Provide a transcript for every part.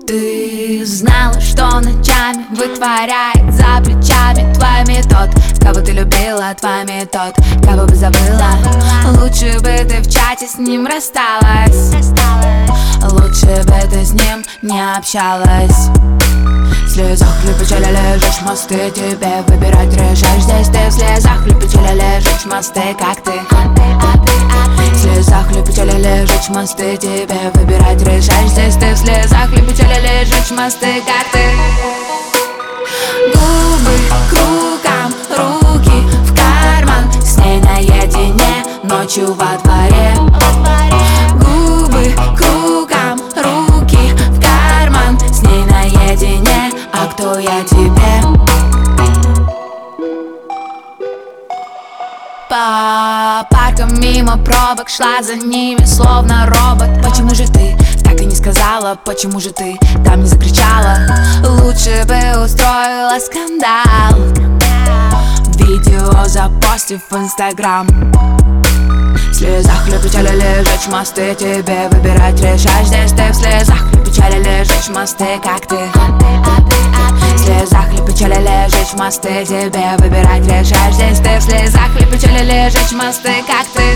Ты знала, что ночами вытворяет за плечами твоими тот, кого ты любила, твоими тот, кого бы забыла. Лучше бы ты в чате с ним рассталась, лучше бы ты с ним не общалась. В слезах ли печали лежишь, мосты тебе выбирать решаешь. Здесь ты в слезах ли печали лежишь, мосты, как ты. В слезах ли печали лежишь, мосты тебе выбирать решаешь. Здесь ты в слезах ли печали лежишь, мосты, как ты. Губы кругом, руки в карман, с ней наедине ночью во дворе. Губы кругом, руки в карман, с ней наедине. А кто я тебе? По паркам мимо пробок шла за ними, словно робот. Почему же ты так и не сказала? Почему же ты там не закричала? Лучше бы устроила скандал, видео запостив в Инстаграм. В слезах ли печали лежишь, мосты тебе выбирать решаешь. Здесь ты в слезах ли печали лежишь, мосты, как ты. В слезах ли печали лежишь, мосты тебе выбирать решаешь. Здесь ты в слезах ли печали лежишь, мосты, как ты.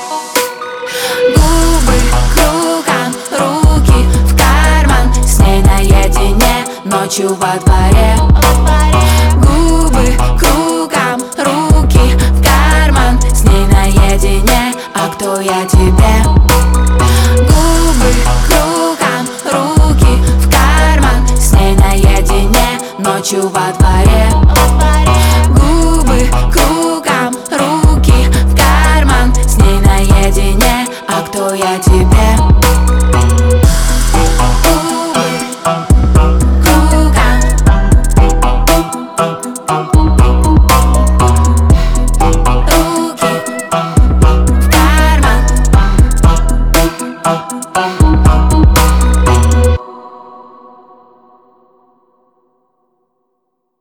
Губы кругом, руки в карман, с ней наедине ночью во дворе. Губы кругом, руки в карман, с ней наедине. А кто я тебе? Губы кругом, руки в карман, с ней наедине ночью во дворе.